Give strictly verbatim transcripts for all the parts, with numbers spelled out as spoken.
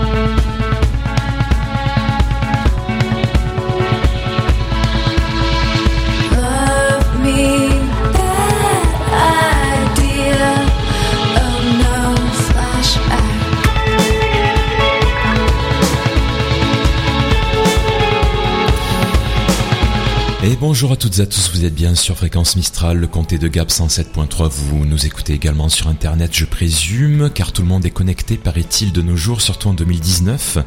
Et bonjour à toutes et à tous, vous êtes bien sur Fréquence Mistral, le comté de Gap cent sept point trois, vous nous écoutez également sur internet je présume, car tout le monde est connecté paraît-il de nos jours, surtout en deux mille dix-neuf.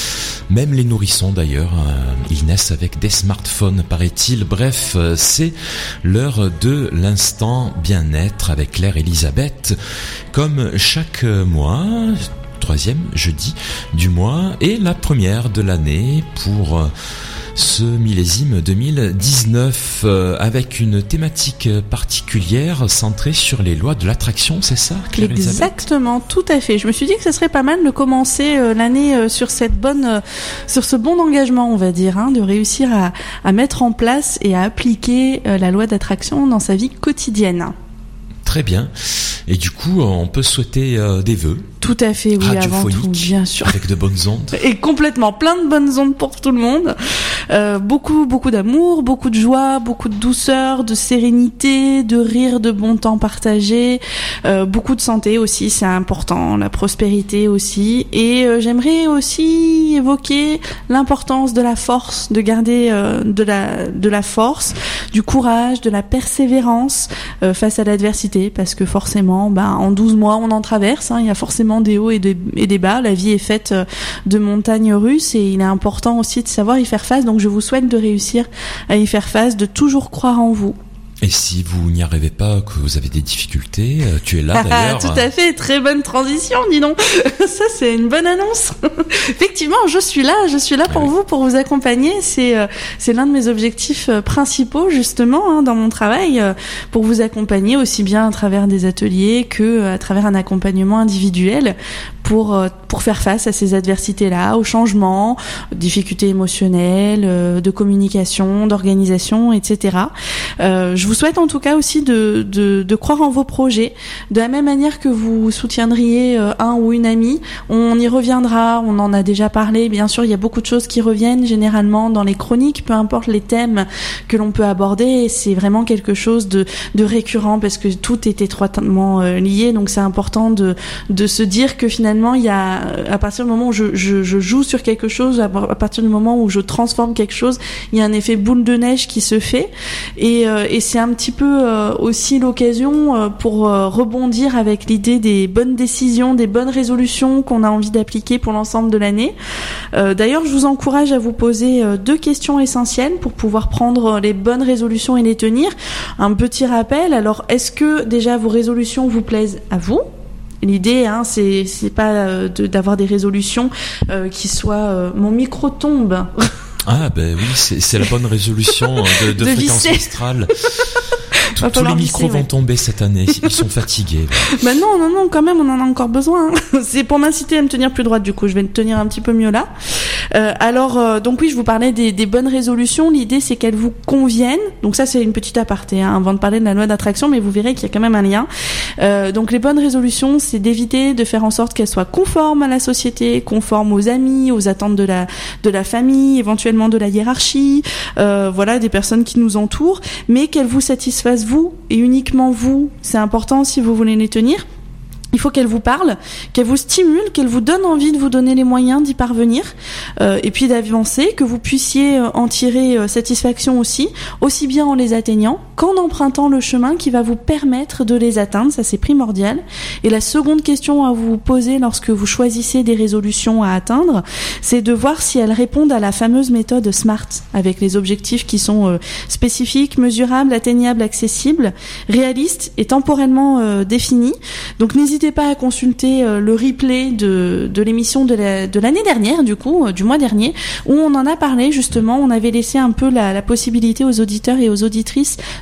Même les nourrissons d'ailleurs, euh, ils naissent avec des smartphones paraît-il. Bref, euh, c'est l'heure de l'instant bien-être avec Claire Elisabeth, comme chaque mois, troisième jeudi du mois et la première de l'année pour... Euh, ce millésime deux mille dix-neuf euh, avec une thématique particulière centrée sur les lois de l'attraction, c'est ça, Claire Exactement, tout à fait. Je me suis dit que ce serait pas mal de commencer euh, l'année euh, sur cette bonne, euh, sur ce bon engagement, on va dire, hein, de réussir à, à mettre en place et à appliquer euh, la loi d'attraction dans sa vie quotidienne. Très bien. Et du coup, on peut souhaiter euh, des vœux. Tout à fait, oui, avant tout, bien sûr. Avec de bonnes ondes. Et complètement, plein de bonnes ondes pour tout le monde. Euh, beaucoup, beaucoup d'amour, beaucoup de joie, beaucoup de douceur, de sérénité, de rire, de bon temps partagé. Euh, beaucoup de santé aussi, c'est important. La prospérité aussi. Et euh, j'aimerais aussi évoquer l'importance de la force, de garder euh, de la de la force, du courage, de la persévérance euh, face à l'adversité, parce que forcément, ben en douze mois, on en traverse. Hein, il y a forcément des hauts et des, et des bas. La vie est faite de montagnes russes et il est important aussi de savoir y faire face. Donc je vous souhaite de réussir à y faire face, de toujours croire en vous. Et si vous n'y arrivez pas, que vous avez des difficultés, tu es là d'ailleurs. Tout à fait, très bonne transition, dis donc. Ça, c'est une bonne annonce. Effectivement, je suis là, je suis là pour oui. vous, pour vous accompagner. C'est euh, c'est l'un de mes objectifs euh, principaux, justement, hein, dans mon travail, euh, pour vous accompagner aussi bien à travers des ateliers que euh, à travers un accompagnement individuel pour euh, pour faire face à ces adversités-là, aux changements, difficultés émotionnelles, euh, de communication, d'organisation, et cetera. Euh, je vous souhaite en tout cas aussi de, de, de croire en vos projets, de la même manière que vous soutiendriez euh, un ou une amie. On y reviendra, on en a déjà parlé. Bien sûr, il y a beaucoup de choses qui reviennent généralement dans les chroniques, peu importe les thèmes que l'on peut aborder. Et c'est vraiment quelque chose de, de récurrent parce que tout est étroitement euh, lié. Donc c'est important de, de se dire que finalement, il y a, à partir du moment où je, je, je joue sur quelque chose, à partir du moment où je transforme quelque chose, il y a un effet boule de neige qui se fait. Et, euh, et c'est un petit peu euh, aussi l'occasion euh, pour euh, rebondir avec l'idée des bonnes décisions, des bonnes résolutions qu'on a envie d'appliquer pour l'ensemble de l'année. Euh, d'ailleurs, je vous encourage à vous poser euh, deux questions essentielles pour pouvoir prendre les bonnes résolutions et les tenir. Un petit rappel, alors est-ce que déjà vos résolutions vous plaisent à vous ? L'idée, hein, c'est c'est pas euh, de, d'avoir des résolutions euh, qui soient euh, mon micro tombe. Ah ben oui, c'est, c'est la bonne résolution de, de, de Fréquence Mistrale. Tous, tous les micros lisser, vont ouais. tomber cette année, ils sont fatigués. Bah non, non, non, quand même, on en a encore besoin. C'est pour m'inciter à me tenir plus droite, du coup, je vais me tenir un petit peu mieux là. Euh, alors, euh, donc oui, je vous parlais des, des bonnes résolutions. L'idée, c'est qu'elles vous conviennent. Donc ça, c'est une petite aparté, hein, avant de parler de la loi d'attraction, mais vous verrez qu'il y a quand même un lien. Euh, donc les bonnes résolutions, c'est d'éviter de faire en sorte qu'elles soient conformes à la société, conformes aux amis, aux attentes de la de la famille, éventuellement de la hiérarchie, euh, voilà, des personnes qui nous entourent, mais qu'elles vous satisfassent vous et uniquement vous. C'est important si vous voulez les tenir. Il faut qu'elle vous parle, qu'elle vous stimule, qu'elle vous donne envie de vous donner les moyens d'y parvenir, euh, et puis d'avancer, que vous puissiez en tirer euh, satisfaction aussi, aussi bien en les atteignant qu'en empruntant le chemin qui va vous permettre de les atteindre. Ça, c'est primordial. Et la seconde question à vous poser lorsque vous choisissez des résolutions à atteindre, c'est de voir si elles répondent à la fameuse méthode SMART, avec les objectifs qui sont euh, spécifiques, mesurables, atteignables, accessibles, réalistes et temporellement euh, définis. Donc n'hésitez N'hésitez pas à consulter euh, le replay de, de l'émission de, la, de l'année dernière, du coup, euh, du mois dernier, où on en a parlé justement. On avait laissé un peu la, la possibilité aux auditeurs et aux auditrices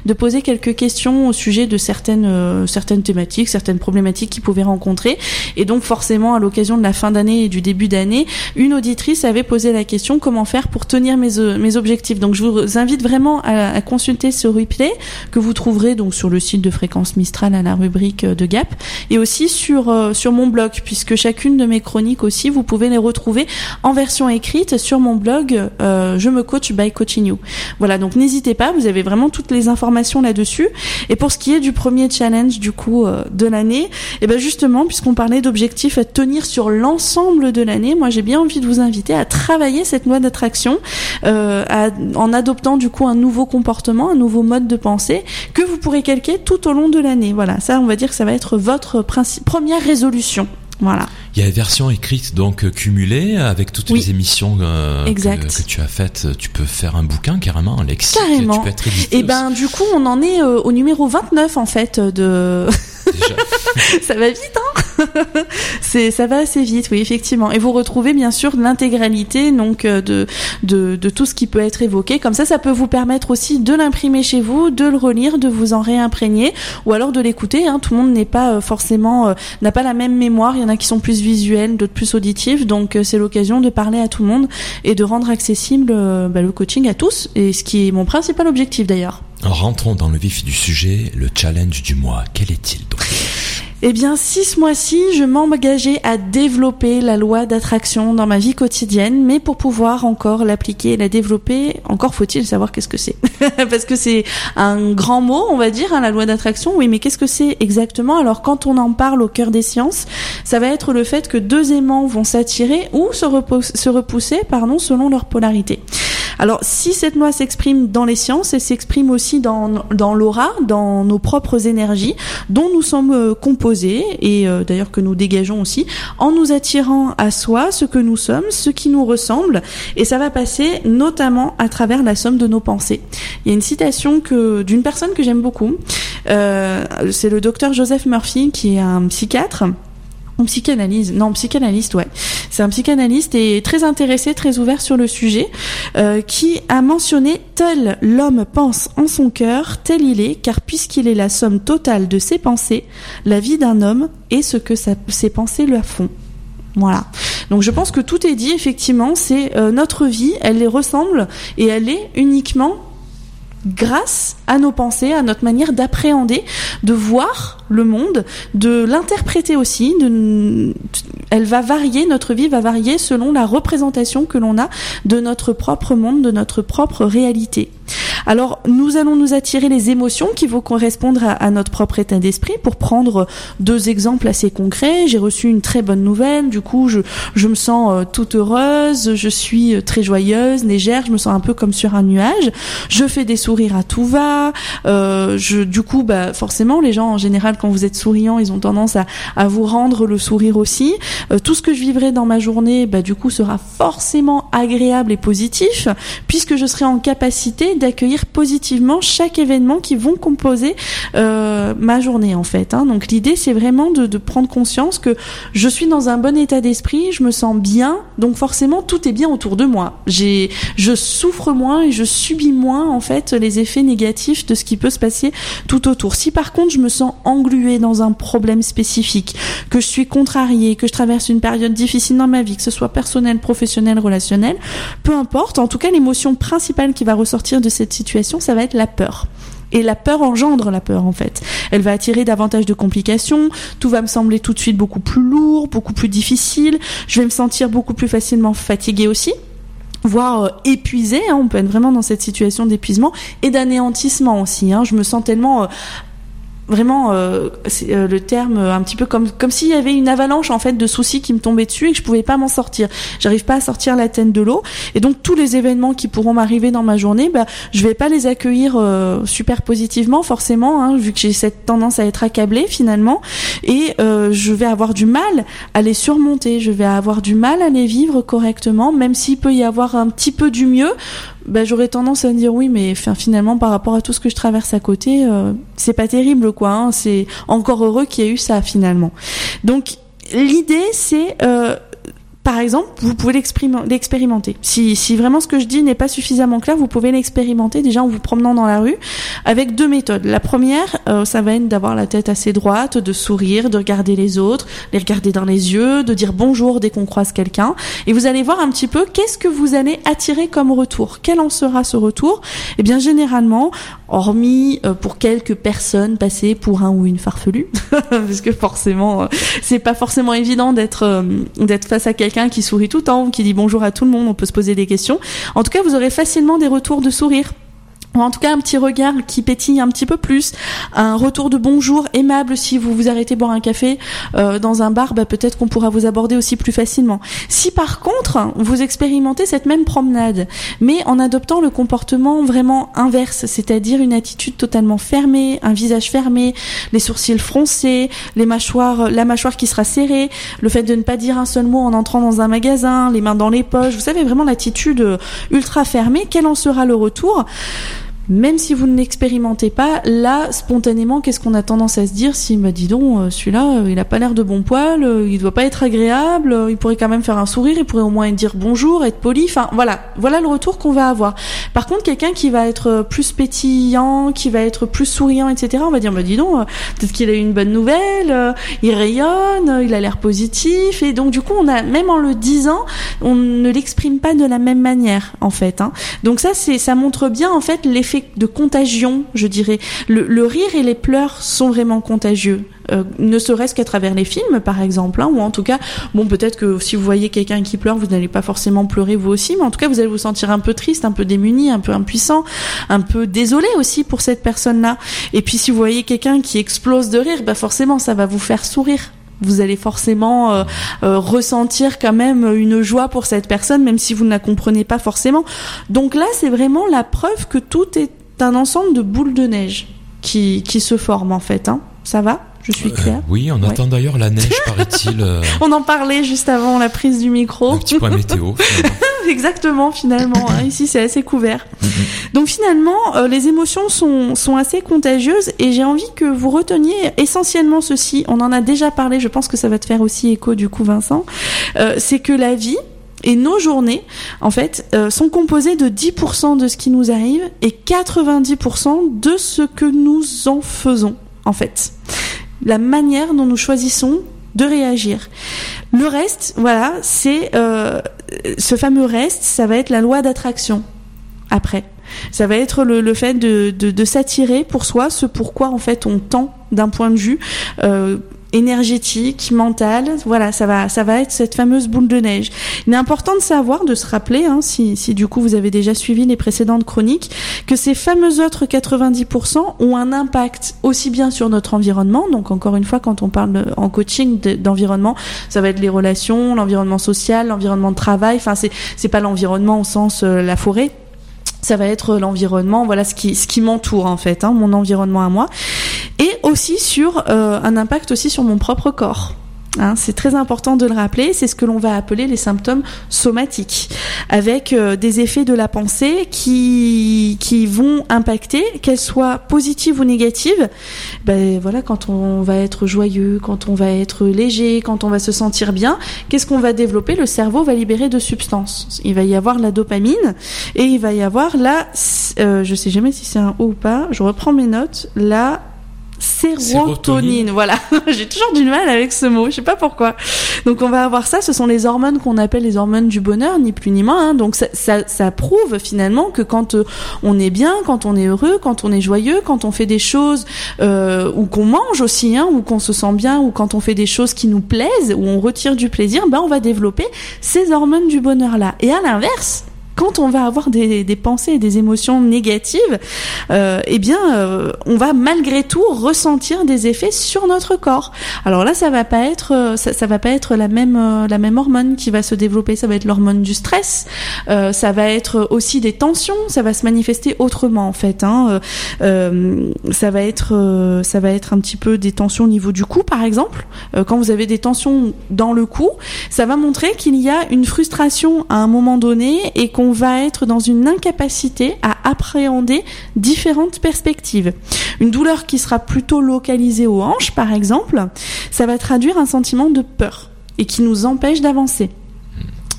de poser quelques questions au sujet de certaines euh, certaines thématiques, certaines problématiques qu'ils pouvaient rencontrer. Et donc forcément, à l'occasion de la fin d'année et du début d'année, une auditrice avait posé la question comment faire pour tenir mes euh, mes objectifs. Donc je vous invite vraiment à, à consulter ce replay que vous trouverez donc sur le site de Fréquence Mistral à la rubrique de Gap, et aussi sur euh, sur mon blog, puisque chacune de mes chroniques aussi, vous pouvez les retrouver en version écrite sur mon blog euh, Je me coach by Coaching You. Voilà, donc n'hésitez pas, vous avez vraiment toutes les informations là-dessus. Et pour ce qui est du premier challenge du coup euh, de l'année, et ben justement, puisqu'on parlait d'objectifs à tenir sur l'ensemble de l'année, moi j'ai bien envie de vous inviter à travailler cette loi d'attraction euh, à, en adoptant du coup un nouveau comportement, un nouveau mode de pensée que vous pourrez calquer tout au long de l'année. Voilà, ça on va dire que ça va être votre princi- première résolution. Voilà. Il y a une version écrite donc cumulée avec toutes oui. les émissions euh, que, que tu as faites. Tu peux faire un bouquin carrément, un lexique. Carrément. Tu peux être édité. Et ben du coup on en est euh, au numéro vingt-neuf en fait de. Déjà. Ça va vite, hein. C'est, ça va assez vite, oui, effectivement. Et vous retrouvez bien sûr l'intégralité donc de de de tout ce qui peut être évoqué. Comme ça, ça peut vous permettre aussi de l'imprimer chez vous, de le relire, de vous en réimprégner, ou alors de l'écouter. Hein. Tout le monde n'est pas forcément euh, n'a pas la même mémoire. Il y en a qui sont plus visuels, d'autres plus auditifs. Donc euh, c'est l'occasion de parler à tout le monde et de rendre accessible euh, bah, le coaching à tous. Et ce qui est mon principal objectif d'ailleurs. Alors, rentrons dans le vif du sujet, le challenge du mois. Quel est-il donc ? Eh bien, si ce mois-ci, je m'engageais à développer la loi d'attraction dans ma vie quotidienne, mais pour pouvoir encore l'appliquer et la développer, encore faut-il savoir qu'est-ce que c'est. Parce que c'est un grand mot, on va dire, hein, la loi d'attraction. Oui, mais qu'est-ce que c'est exactement ? Alors, quand on en parle au cœur des sciences, ça va être le fait que deux aimants vont s'attirer ou se, repos- se repousser, pardon, selon leur polarité. Alors, si cette loi s'exprime dans les sciences, elle s'exprime aussi dans, dans l'aura, dans nos propres énergies, dont nous sommes euh, composés, et euh, d'ailleurs que nous dégageons aussi, en nous attirant à soi ce que nous sommes, ce qui nous ressemble, et ça va passer notamment à travers la somme de nos pensées. Il y a une citation que, d'une personne que j'aime beaucoup, euh, c'est le docteur Joseph Murphy, qui est un psychiatre, En psychanalyse, non, psychanalyste, ouais. C'est un psychanalyste et très intéressé, très ouvert sur le sujet, euh, qui a mentionné « Tel l'homme pense en son cœur, tel il est, car puisqu'il est la somme totale de ses pensées, la vie d'un homme est ce que sa, ses pensées lui font. » Voilà. Donc je pense que tout est dit, effectivement, c'est euh, notre vie, elle les ressemble et elle est uniquement grâce à nos pensées, à notre manière d'appréhender, de voir le monde, de l'interpréter aussi. De... Elle va varier, notre vie va varier selon la représentation que l'on a de notre propre monde, de notre propre réalité. Alors, nous allons nous attirer les émotions qui vont correspondre à, à notre propre état d'esprit. Pour prendre deux exemples assez concrets, j'ai reçu une très bonne nouvelle. Du coup, je, je me sens euh, toute heureuse, je suis très joyeuse, légère, je me sens un peu comme sur un nuage. Je fais des sourires à tout va. Euh, je, du coup, bah, forcément, les gens, en général, quand vous êtes souriant, ils ont tendance à, à vous rendre le sourire aussi. Euh, tout ce que je vivrai dans ma journée, bah, du coup, sera forcément agréable et positif, puisque je serai en capacité d'accueillir positivement chaque événement qui vont composer euh, ma journée en fait. Hein. Donc l'idée c'est vraiment de, de prendre conscience que je suis dans un bon état d'esprit, je me sens bien, donc forcément tout est bien autour de moi. J'ai, je souffre moins et je subis moins en fait les effets négatifs de ce qui peut se passer tout autour. Si par contre je me sens engluée dans un problème spécifique, que je suis contrariée, que je traverse une période difficile dans ma vie, que ce soit personnelle, professionnelle, relationnelle, peu importe, en tout cas l'émotion principale qui va ressortir de cette situation, ça va être la peur. Et la peur engendre la peur en fait. Elle va attirer davantage de complications, tout va me sembler tout de suite beaucoup plus lourd, beaucoup plus difficile, je vais me sentir beaucoup plus facilement fatiguée aussi, voire euh, épuisée, hein, on peut être vraiment dans cette situation d'épuisement et d'anéantissement aussi. Hein, je me sens tellement... Euh, Vraiment, euh, c'est euh, le terme euh, un petit peu comme comme s'il y avait une avalanche en fait de soucis qui me tombaient dessus et que je pouvais pas m'en sortir. J'arrive pas à sortir la tête de l'eau et donc tous les événements qui pourront m'arriver dans ma journée, bah je vais pas les accueillir euh, super positivement forcément, hein, vu que j'ai cette tendance à être accablée finalement et euh, je vais avoir du mal à les surmonter. Je vais avoir du mal à les vivre correctement, même s'il peut y avoir un petit peu du mieux. Bah, j'aurais tendance à me dire oui, mais enfin, finalement par rapport à tout ce que je traverse à côté, euh, c'est pas terrible quoi. Hein, c'est encore heureux qu'il y ait eu ça finalement. Donc l'idée c'est euh, par par exemple, vous pouvez l'expérimenter. Si, si vraiment ce que je dis n'est pas suffisamment clair, vous pouvez l'expérimenter déjà en vous promenant dans la rue avec deux méthodes. La première, euh, ça va être d'avoir la tête assez droite, de sourire, de regarder les autres, les regarder dans les yeux, de dire bonjour dès qu'on croise quelqu'un. Et vous allez voir un petit peu qu'est-ce que vous allez attirer comme retour. Quel en sera ce retour ? Eh bien, généralement, hormis euh, pour quelques personnes passées pour un ou une farfelue, parce que forcément, euh, c'est pas forcément évident d'être euh, d'être face à quelqu'un qui sourit tout le temps, qui dit bonjour à tout le monde, on peut se poser des questions. En tout cas, vous aurez facilement des retours de sourire. Ou en tout cas un petit regard qui pétille un petit peu plus, un retour de bonjour aimable. Si vous vous arrêtez boire un café euh, dans un bar, bah, peut-être qu'on pourra vous aborder aussi plus facilement. Si par contre vous expérimentez cette même promenade, mais en adoptant le comportement vraiment inverse, c'est-à-dire une attitude totalement fermée, un visage fermé, les sourcils froncés, les mâchoires, la mâchoire qui sera serrée, le fait de ne pas dire un seul mot en entrant dans un magasin, les mains dans les poches, vous savez vraiment l'attitude ultra fermée, quel en sera le retour ? Même si vous ne l'expérimentez pas, là, spontanément, qu'est-ce qu'on a tendance à se dire si, bah, dis donc, celui-là, il a pas l'air de bon poil, il doit pas être agréable, il pourrait quand même faire un sourire, il pourrait au moins dire bonjour, être poli, enfin, voilà. Voilà le retour qu'on va avoir. Par contre, quelqu'un qui va être plus pétillant, qui va être plus souriant, et cetera, on va dire, bah, dis donc, peut-être qu'il a eu une bonne nouvelle, il rayonne, il a l'air positif, et donc, du coup, on a, même en le disant, on ne l'exprime pas de la même manière, en fait, hein. Donc ça, c'est, ça montre bien, en fait, l'effet de contagion, je dirais. Le, le rire et les pleurs sont vraiment contagieux. Euh, ne serait-ce qu'à travers les films, par exemple, hein, ou en tout cas, bon, peut-être que si vous voyez quelqu'un qui pleure, vous n'allez pas forcément pleurer vous aussi, mais en tout cas, vous allez vous sentir un peu triste, un peu démuni, un peu impuissant, un peu désolé aussi pour cette personne-là. Et puis, si vous voyez quelqu'un qui explose de rire, bah forcément, ça va vous faire sourire. Vous allez forcément euh, euh, ressentir quand même une joie pour cette personne, même si vous ne la comprenez pas forcément. Donc là, c'est vraiment la preuve que tout est un ensemble de boules de neige qui, qui se forment en fait. Hein. Ça va ? Je suis claire ? euh, Oui, on ouais. attend d'ailleurs la neige, paraît-il. Euh... On en parlait juste avant la prise du micro. Un petit point météo, finalement. Exactement, finalement. Hein. Ici, c'est assez couvert. Mm-hmm. Donc finalement, euh, les émotions sont, sont assez contagieuses et j'ai envie que vous reteniez essentiellement ceci. On en a déjà parlé, je pense que ça va te faire aussi écho du coup, Vincent. Euh, c'est que la vie et nos journées, en fait, euh, sont composées de dix pour cent de ce qui nous arrive et quatre-vingt-dix pour cent de ce que nous en faisons, en fait. La manière dont nous choisissons de réagir. Le reste, voilà, c'est euh, ce fameux reste, ça va être la loi d'attraction. Après, ça va être le, le fait de, de, de s'attirer pour soi ce pourquoi en fait on tend d'un point de vue euh, énergétique, mental. Voilà, ça va, ça va être cette fameuse boule de neige. Il est important de savoir, de se rappeler, hein, si, si du coup vous avez déjà suivi les précédentes chroniques, que ces fameux autres quatre-vingt-dix pour cent ont un impact aussi bien sur notre environnement. Donc encore une fois, quand on parle de, en coaching de, d'environnement, ça va être les relations, l'environnement social, l'environnement de travail. Enfin, c'est, c'est pas l'environnement au sens euh, la forêt. Ça va être l'environnement, voilà ce qui ce qui m'entoure en fait, hein, mon environnement à moi, et aussi sur euh, un impact aussi sur mon propre corps. Hein, c'est très important de le rappeler, c'est ce que l'on va appeler les symptômes somatiques, avec euh, des effets de la pensée qui qui vont impacter, qu'elles soient positives ou négatives. Ben voilà, quand on va être joyeux, quand on va être léger, quand on va se sentir bien, qu'est-ce qu'on va développer ? Le cerveau va libérer de substances. Il va y avoir la dopamine et il va y avoir la, euh, je sais jamais si c'est un O ou pas. Je reprends mes notes. La Sérotonine, Sérotonine. Voilà. J'ai toujours du mal avec ce mot, je sais pas pourquoi. Donc on va avoir ça, ce sont les hormones qu'on appelle les hormones du bonheur, ni plus ni moins. Hein. Donc ça, ça, ça prouve finalement que quand euh, on est bien, quand on est heureux, quand on est joyeux, quand on fait des choses, euh, ou qu'on mange aussi, hein, ou qu'on se sent bien, ou quand on fait des choses qui nous plaisent, où on retire du plaisir, ben on va développer ces hormones du bonheur-là. Et à l'inverse, quand on va avoir des, des pensées et des émotions négatives, euh, eh bien, euh, on va malgré tout ressentir des effets sur notre corps. Alors là, ça va pas être, ça, ça va pas être la même, euh, la même hormone qui va se développer. Ça va être l'hormone du stress. Euh, ça va être aussi des tensions. Ça va se manifester autrement en fait. Hein. Euh, ça va être, euh, ça va être un petit peu des tensions au niveau du cou, par exemple. Euh, quand vous avez des tensions dans le cou, ça va montrer qu'il y a une frustration à un moment donné et qu'on on va être dans une incapacité à appréhender différentes perspectives. Une douleur qui sera plutôt localisée aux hanches, par exemple, ça va traduire un sentiment de peur et qui nous empêche d'avancer.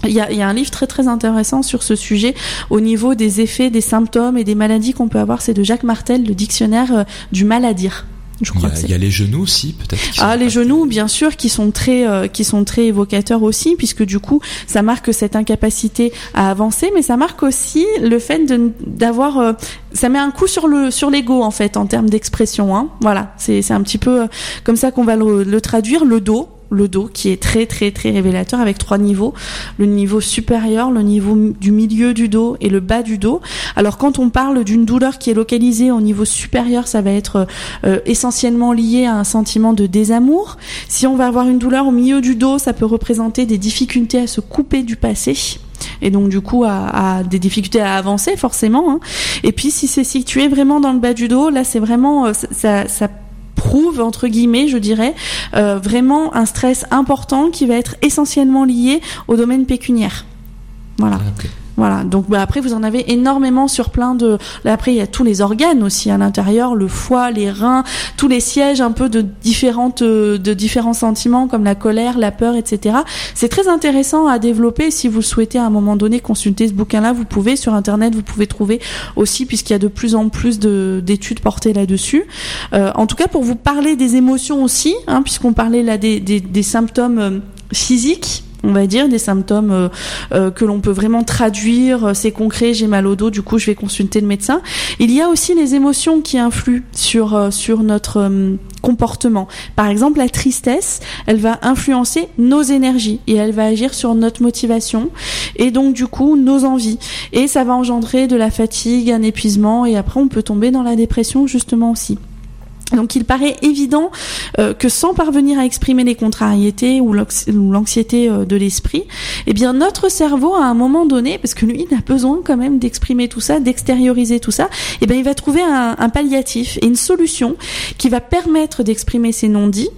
Il y a, il y a un livre très très intéressant sur ce sujet au niveau des effets, des symptômes et des maladies qu'on peut avoir. C'est de Jacques Martel, le dictionnaire euh, du mal à dire. Je crois il y a, il y a les genoux aussi, peut-être. Ah, les genoux, bien sûr, qui sont très, euh, qui sont très évocateurs aussi, puisque du coup, ça marque cette incapacité à avancer, mais ça marque aussi le fait de, d'avoir, euh, ça met un coup sur le, sur l'ego en fait, en termes d'expression. Hein. Voilà, c'est, c'est un petit peu euh, comme ça qu'on va le, le traduire. Le dos. Le dos qui est très très très révélateur avec trois niveaux, le niveau supérieur, le niveau du milieu du dos et le bas du dos. Alors quand on parle d'une douleur qui est localisée au niveau supérieur, ça va être euh, essentiellement lié à un sentiment de désamour. Si on va avoir une douleur au milieu du dos, ça peut représenter des difficultés à se couper du passé. Et donc du coup à, à des difficultés à avancer forcément. Hein. Et puis si c'est situé vraiment dans le bas du dos, là c'est vraiment euh, ça, ça prouve entre guillemets, je dirais, euh, vraiment un stress important qui va être essentiellement lié au domaine pécuniaire. Voilà. Okay. Voilà. Donc bah, après vous en avez énormément sur plein de. Là, après il y a tous les organes aussi à l'intérieur, le foie, les reins, tous les sièges un peu de différentes de différents sentiments comme la colère, la peur, et cetera. C'est très intéressant à développer. Si vous souhaitez à un moment donné consulter ce bouquin-là, vous pouvez sur internet, vous pouvez trouver aussi puisqu'il y a de plus en plus de d'études portées là-dessus. Euh, en tout cas pour vous parler des émotions aussi, hein, puisqu'on parlait là des des, des symptômes euh, physiques. On va dire des symptômes euh, euh, que l'on peut vraiment traduire, c'est concret, j'ai mal au dos, du coup je vais consulter le médecin. Il y a aussi les émotions qui influent sur euh, sur notre euh, comportement. Par exemple, la tristesse, elle va influencer nos énergies et elle va agir sur notre motivation et donc du coup nos envies. Et ça va engendrer de la fatigue, un épuisement et après on peut tomber dans la dépression justement aussi. Donc il paraît évident euh, que sans parvenir à exprimer les contrariétés ou l'anxiété euh, de l'esprit, eh bien notre cerveau à un moment donné, parce que lui il a besoin quand même d'exprimer tout ça, d'extérioriser tout ça, eh bien il va trouver un, un palliatif et une solution qui va permettre d'exprimer ses non-dits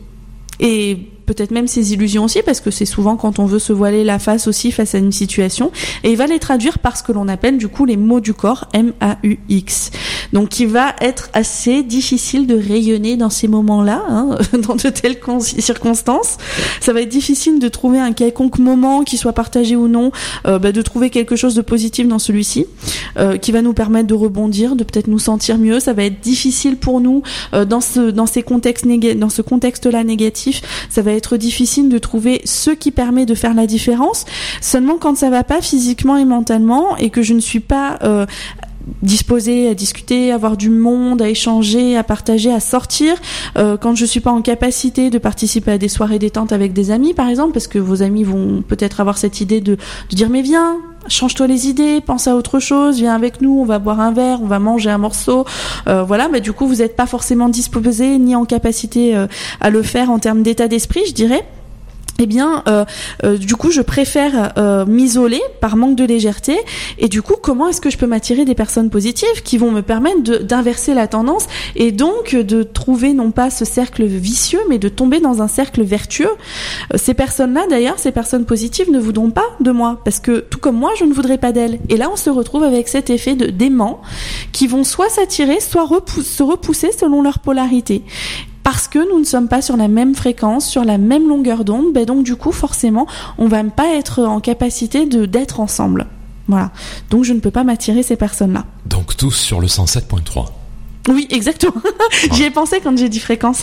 et peut-être même ses illusions aussi, parce que c'est souvent quand on veut se voiler la face aussi face à une situation, et il va les traduire par ce que l'on appelle du coup les mots du corps, M A U X. Donc il va être assez difficile de rayonner dans ces moments-là, hein, dans de telles con- circonstances. Ça va être difficile de trouver un quelconque moment qui soit partagé ou non, euh, bah, de trouver quelque chose de positif dans celui-ci, euh, qui va nous permettre de rebondir, de peut-être nous sentir mieux. Ça va être difficile pour nous euh, dans ce dans ces contextes néga- dans ce contexte-là négatif. Ça va être être difficile de trouver ce qui permet de faire la différence. Seulement quand ça va pas physiquement et mentalement et que je ne suis pas euh, disposée à discuter, à avoir du monde, à échanger, à partager, à sortir, euh, quand je suis pas en capacité de participer à des soirées détente avec des amis par exemple, parce que vos amis vont peut-être avoir cette idée de, de dire mais viens, change-toi les idées, pense à autre chose, viens avec nous, on va boire un verre, on va manger un morceau, euh, voilà, mais du coup vous n'êtes pas forcément disposé ni en capacité euh, à le faire en termes d'état d'esprit, je dirais. Eh bien, euh, euh, du coup, je préfère euh, m'isoler par manque de légèreté. Et du coup, comment est-ce que je peux m'attirer des personnes positives qui vont me permettre de, d'inverser la tendance et donc de trouver non pas ce cercle vicieux, mais de tomber dans un cercle vertueux. Euh, ces personnes-là, d'ailleurs, ces personnes positives ne voudront pas de moi parce que tout comme moi, je ne voudrais pas d'elles. Et là, on se retrouve avec cet effet de d'aimants qui vont soit s'attirer, soit repou- se repousser selon leur polarité. Parce que nous ne sommes pas sur la même fréquence, sur la même longueur d'onde, ben donc du coup forcément on va pas être en capacité de d'être ensemble. Voilà. Donc je ne peux pas m'attirer ces personnes-là. Donc tous sur le cent sept point trois. Oui, exactement. Ouais. J'y ai pensé quand j'ai dit fréquence.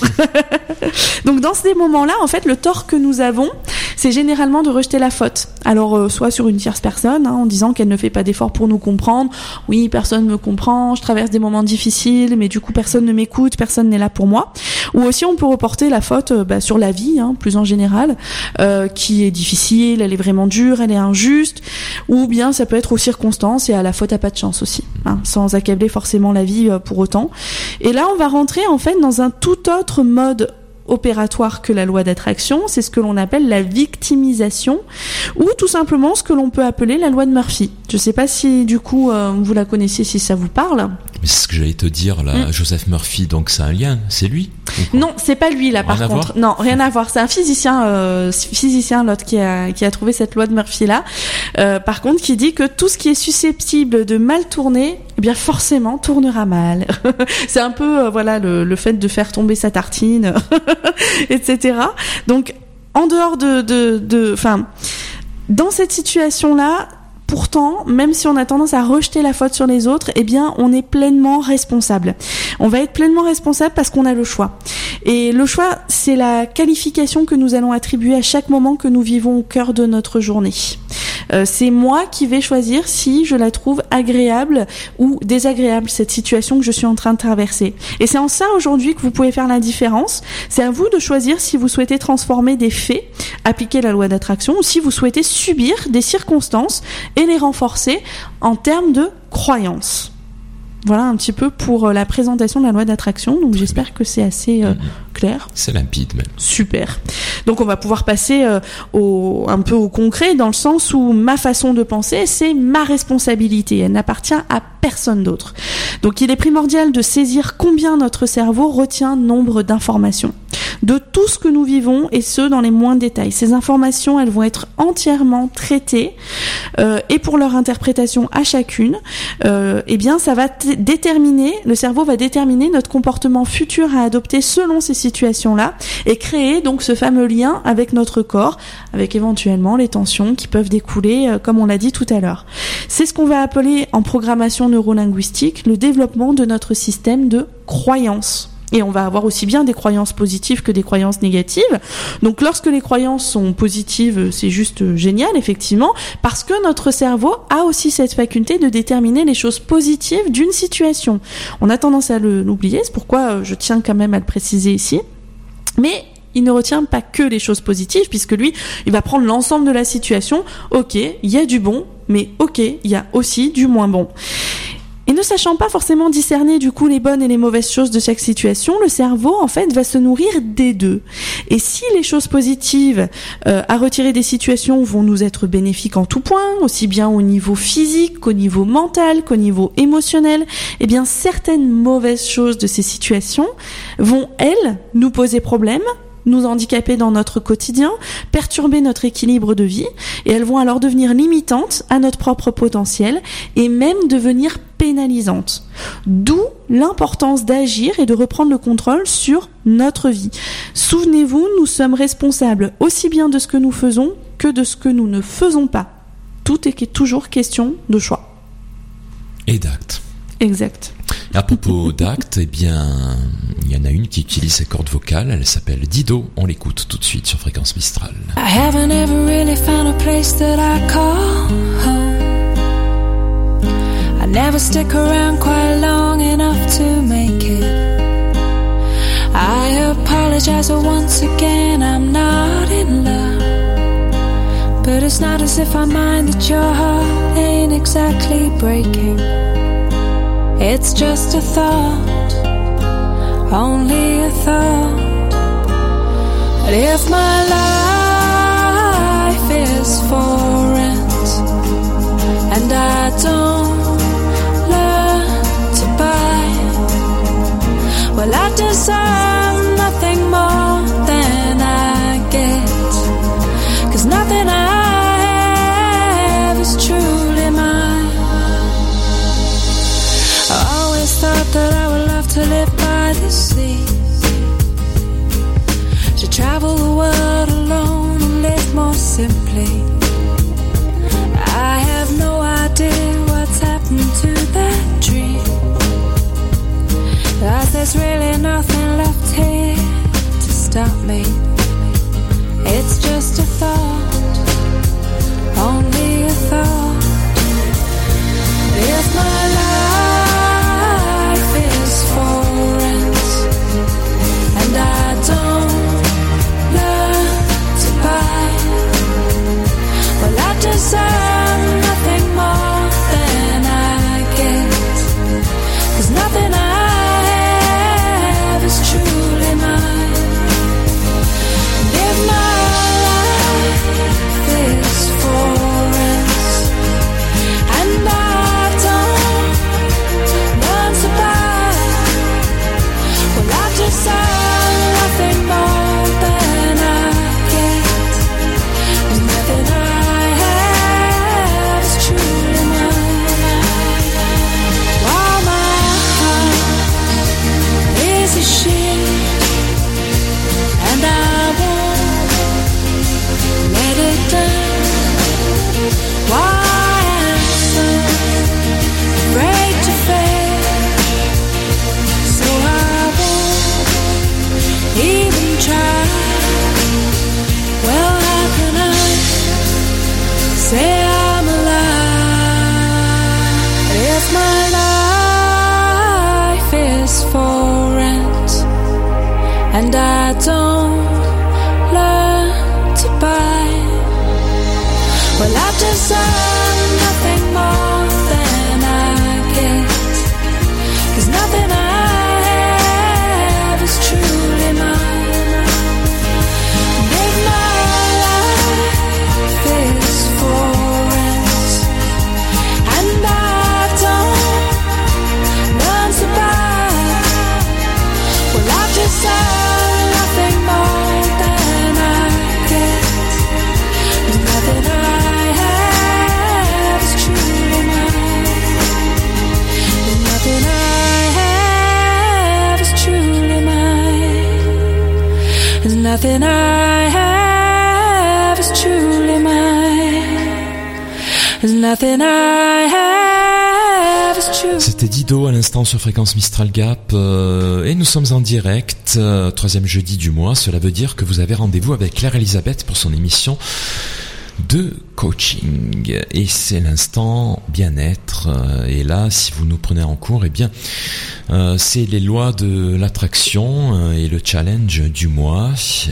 Donc dans ces moments-là, en fait, le tort que nous avons, c'est généralement de rejeter la faute. Alors euh, soit sur une tierce personne, hein, en disant qu'elle ne fait pas d'efforts pour nous comprendre. Oui, personne me comprend, je traverse des moments difficiles, mais du coup personne ne m'écoute, personne n'est là pour moi. Ou aussi on peut reporter la faute euh, bah, sur la vie, hein, plus en général, euh, qui est difficile, elle est vraiment dure, elle est injuste. Ou bien ça peut être aux circonstances et à la faute à pas de chance aussi, hein, sans accabler forcément la vie euh, pour autant. Et là, on va rentrer en fait dans un tout autre mode opératoire que la loi d'attraction, c'est ce que l'on appelle la victimisation ou tout simplement ce que l'on peut appeler la loi de Murphy. Je ne sais pas si du coup euh, vous la connaissiez, si ça vous parle. Mais c'est ce que j'allais te dire là, mmh. Joseph Murphy, donc c'est un lien, c'est lui? Non, c'est pas lui là par rien contre. Non, rien à voir. C'est un physicien, euh, physicien l'autre qui a qui a trouvé cette loi de Murphy là. Euh, par contre, qui dit que tout ce qui est susceptible de mal tourner, eh bien forcément tournera mal. C'est un peu euh, voilà le, le fait de faire tomber sa tartine, et cetera. Donc en dehors de de de, enfin. Dans cette situation-là, pourtant, même si on a tendance à rejeter la faute sur les autres, eh bien, on est pleinement responsable. On va être pleinement responsable parce qu'on a le choix. Et le choix, c'est la qualification que nous allons attribuer à chaque moment que nous vivons au cœur de notre journée. Euh, c'est moi qui vais choisir si je la trouve agréable ou désagréable, cette situation que je suis en train de traverser. Et c'est en ça aujourd'hui que vous pouvez faire la différence. C'est à vous de choisir si vous souhaitez transformer des faits, appliquer la loi d'attraction, ou si vous souhaitez subir des circonstances et les renforcer en termes de croyances. Voilà un petit peu pour la présentation de la loi d'attraction. Donc j'espère que c'est assez euh, clair. C'est limpide même. Super. Donc on va pouvoir passer euh, au, un peu au concret, dans le sens où ma façon de penser, c'est ma responsabilité. Elle n'appartient à personne d'autre. Donc il est primordial de saisir combien notre cerveau retient nombre d'informations de tout ce que nous vivons, et ce dans les moindres détails. Ces informations, elles vont être entièrement traitées euh, et pour leur interprétation à chacune, euh, eh bien ça va t- déterminer, le cerveau va déterminer notre comportement futur à adopter selon ces situations-là et créer donc ce fameux lien avec notre corps, avec éventuellement les tensions qui peuvent découler, euh, comme on l'a dit tout à l'heure. C'est ce qu'on va appeler en programmation neurolinguistique le développement de notre système de croyances. Et on va avoir aussi bien des croyances positives que des croyances négatives. Donc lorsque les croyances sont positives, c'est juste génial, effectivement, parce que notre cerveau a aussi cette faculté de déterminer les choses positives d'une situation. On a tendance à le, l'oublier, c'est pourquoi je tiens quand même à le préciser ici. Mais il ne retient pas que les choses positives, puisque lui, il va prendre l'ensemble de la situation. Ok, il y a du bon, mais ok, il y a aussi du moins bon. Et ne sachant pas forcément discerner du coup les bonnes et les mauvaises choses de chaque situation, le cerveau en fait va se nourrir des deux. Et si les choses positives euh, à retirer des situations vont nous être bénéfiques en tout point, aussi bien au niveau physique qu'au niveau mental, qu'au niveau émotionnel, eh bien certaines mauvaises choses de ces situations vont, elles, nous poser problème, nous handicaper dans notre quotidien, perturber notre équilibre de vie, et elles vont alors devenir limitantes à notre propre potentiel et même devenir pénalisantes. D'où l'importance d'agir et de reprendre le contrôle sur notre vie. Souvenez-vous, nous sommes responsables aussi bien de ce que nous faisons que de ce que nous ne faisons pas. Tout est toujours question de choix. Et d'actes. Exact. À propos d'actes, eh bien, il y en a une qui utilise ses cordes vocales, elle s'appelle Dido, on l'écoute tout de suite sur Fréquence Mistral. I haven't ever really found a place that I call home. I never stick around quite long enough to make it. I apologize once again, I'm not in love. But it's not as if I mind that your heart ain't exactly breaking. It's just a thought, only a thought. But if my life is for rent and I don't learn to buy, well I deserve nothing more than I get, 'cause nothing I have is truly mine. I always thought that I would love to live by the sea, to travel the world alone and live more simply. I have no idea what's happened to that dream, 'cause there's really nothing left here to stop me. It's just a thought, only a thought. If my life is for rent and I don't learn to buy, well I deserve nothing more than I get, 'cause nothing I have is truly mine. And if my life say I'm alive. If my life is for rent and I don't learn to buy, well, I've just done nothing more than I get, 'cause nothing I have is truly mine. And if my life is for rent and I don't learn to buy, well, I've just done nothing more than I get. There's nothing I have is truly mine. There's nothing I have is truly mine. There's nothing I have is truly mine. There's nothing I have is truly. C'était Dido à l'instant sur Fréquence Mistral Gap euh, et nous sommes en direct, euh, troisième jeudi du mois. Cela veut dire que vous avez rendez-vous avec Claire Elisabeth pour son émission de coaching et c'est l'instant bien-être. Et là, si vous nous prenez en cours, eh bien euh, c'est les lois de l'attraction et le challenge du mois